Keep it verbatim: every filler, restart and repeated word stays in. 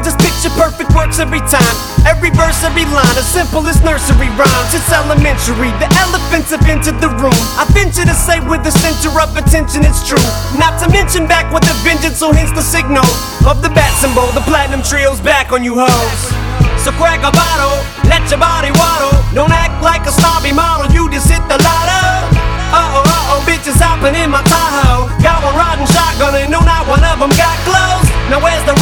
just picture perfect works every time. Every verse, every line, as simple as nursery rhymes. It's elementary, the elephants have entered the room. I venture to say with the center of attention it's true. Not to mention back with a vengeance, so hence the signal of the bat symbol. The platinum trio's back on you hoes. So crack a bottle, let your body waddle. Don't act like a snobby model, you just hit the lotto. Uh-oh, uh-oh, bitches hopping in my Tahoe. Got one riding shotgun and no, not one of them got clothes. Now where's the